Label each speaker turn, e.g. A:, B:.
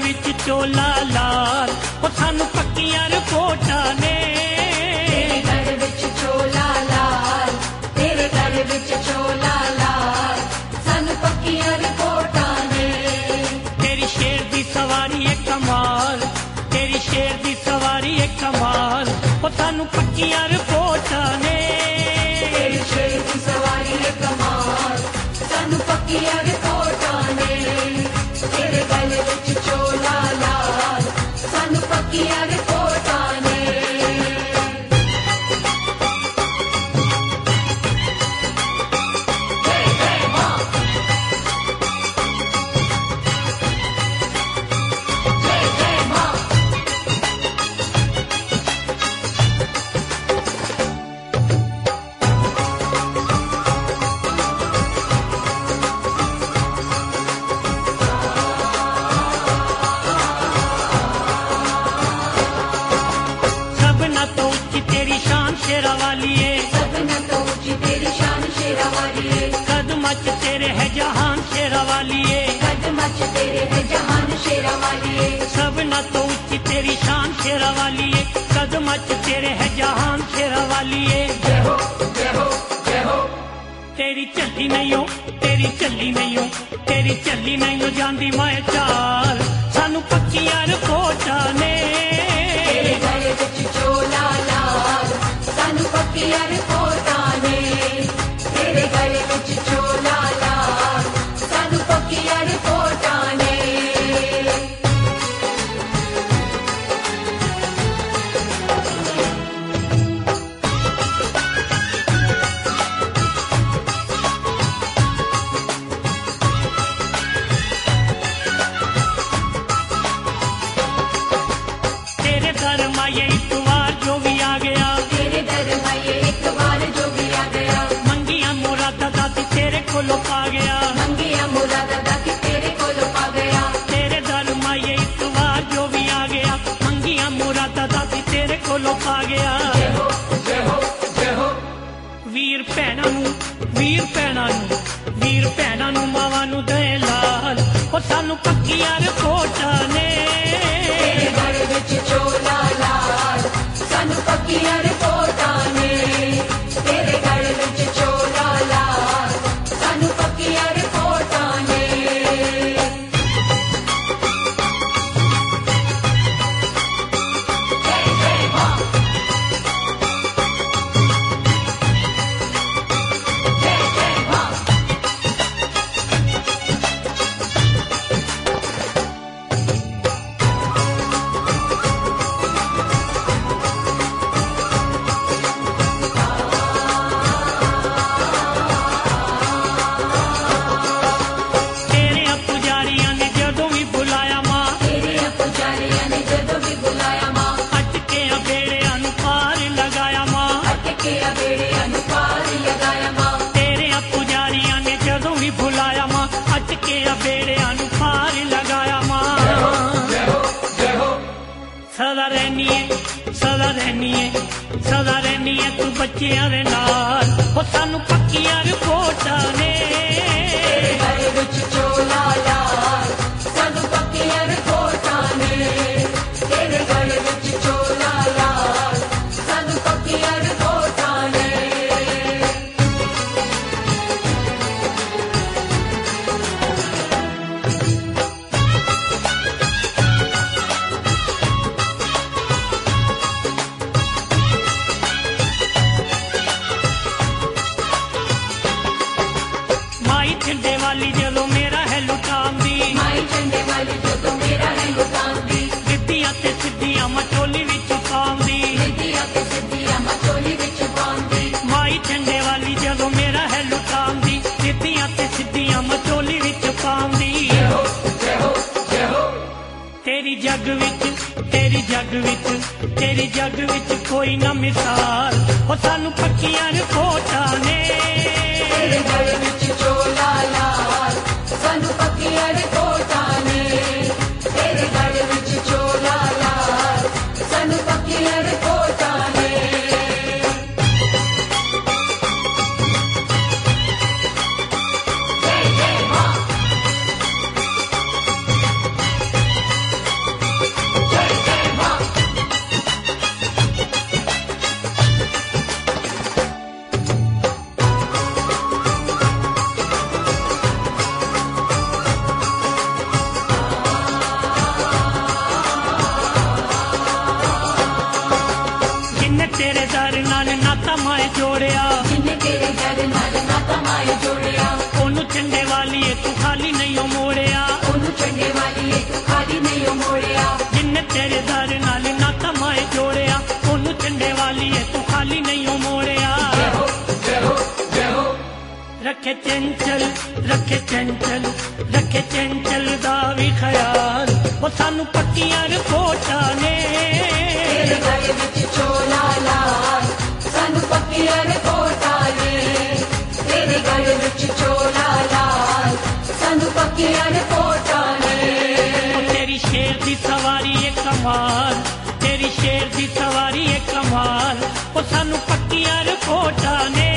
A: विच चोला लाल ओ सानू पक्कियां रिपोर्टां ने
B: तेरे घर विच चोला लाल, तेरे घर विच चोला लाल, सानू पक्कियां रिपोर्टां ने।
A: तेरी शेर दी सवारी है कमाल, तेरी शेर दी सवारी है कमाल ओ सानू पक्कियां रिपोर्टां ने।
B: तेरी शेर दी सवारी है कमाल, सानू पक्कियां रिपोर्टां ने। तेरे गले विच चोला लाल, सानू पक्कियां रिपोर्टां ने। जय जय मां, जय जय मां।
A: सबना तो ऊंची तेरी शान शेरा वाली है,
B: सबना तो ऊंची तेरी शान शेरा वाली है।
A: कदमां च तेरे है जहान शेरा वाली है।
B: कदमां च तेरे है जहान शेरा वाली है।
A: सबना तो ऊंची तेरी शान शेरा वाली है, कदमां च तेरे है जहान शेरा वाली है।
B: जय हो, जय हो, जय हो।
A: तेरी चली नहीं हो, तेरी चली नहीं हो, तेरी चली नहीं हो जांदी मैं चाल सानू पक्कियां रिपोर्टां ने।
B: तेरे घर विच चोला लाल, सानू पक्कियां रिपोर्टां ने। तेरे घर विच चोला लाल, सानू पक्कियां रिपोर्टां ने।
A: तेरे दर माये इतवार जो भी आ गया,
B: तेरे दर माये एक बार जो भी आ गया।
A: मंगिया मुरादा दादी तेरे कोलों पा गया।
B: मंगिया मुरादा दादी तेरे कोलों पा गया।
A: तेरे दर माये इतवार जो भी आ गया, मंगिया मुरादा दादी तेरे कोलों पा गया।
B: जय हो, जय हो, जय हो।
A: वीर भैणां नूं, वीर भैणां नूं, वीर भैणां नूं मावां नूं दे लाल ओ सानू पक्कियां रिपोर्टां ने।
B: तेरे घर विच चोला लाल, सानू पक्कियां रिपोर्टां ने। तेरे घर विच चोला लाल, सानू पक्कियां रिपोर्टां ने। जय जय मां, जय जय मां।
A: तेरे पुजारियां ने जदों भी बुलाया मां,
B: तेरे पुजारियां ने जदों भी बुलाया मां,
A: अटके बेड़ियां नूं पार लगाया मां।
B: अटके बेड़ियां नूं पार लगाया मां।
A: तेरे पुजारियां ने जदों भी बुलाया मां, अटके बेड़ियां नूं पार लगाया मां।
B: जय हो, जय हो।
A: सदा रहनी है, सदा रहनी है, सदा रहनी है तू बच्चियां दे नाल ओ सानू पक्कियां रिपोर्टां ने।
B: तेरे घर विच चोला लाल, सानू पक्कियां रिपोर्टां ने। तेरे घर विच चोला लाल, सानू पक्कियां रिपोर्टां ने।
A: माई झंडे वाली जदों मेरा है लुटांदी,
B: माई झंडे वाली जदों मेरा है लुटांदी।
A: गिद्दियां ते सिद्धियां मचोली विच पाउंदी।
B: सिद्धियां ते सिद्धियां मचोली विच पाउंदी।
A: माई झंडे वाली जदों मेरा है लुटांदी, गिद्दियां ते सिद्धियां मचोली विच पाउंदी।
B: जय हो, जय हो, जय हो।
A: तेरी जग विच, तेरी जग विच, तेरी जग विच कोई ना मिसाल ओ सानू पक्कियां रिपोर्टां ने।
B: तेरे घर विच चोला लाल, सानू पक्कियां रिपोर्टां ने। तेरे घर विच चोला लाल, सानू पक्कियां रिपोर्टां ने। जय जय मां,
A: तेरे दर नाल नाता माए जोड़िया
B: जिन्ने तेरे दर नाल नाता माए जोड़िया
A: ओनू चंडे वाली तू खाली नहीं ओ मोड़िया
B: ओनू चंडे वाली तू खाली नहीं ओ मोड़िया
A: जिन्ने तेरे दर नाल नाता माए जोड़िया ओनू चंडे वाली तू खाली नहीं ओ मोड़िया रखे चंचल दा भी ख्याल वो सानू पक्कियां रिपोर्टां ने
B: तेरे गल विच चोला लाल सानू पक्कियां रिपोर्टां ने तेरे गल विच चोला लाल सानू पक्कियां रिपोर्टां ने
A: ओ तेरी शेर दी सवारी है कमाल तेरी शेर दी सवारी है कमाल वो सानू पक्कियां रिपोर्टां ने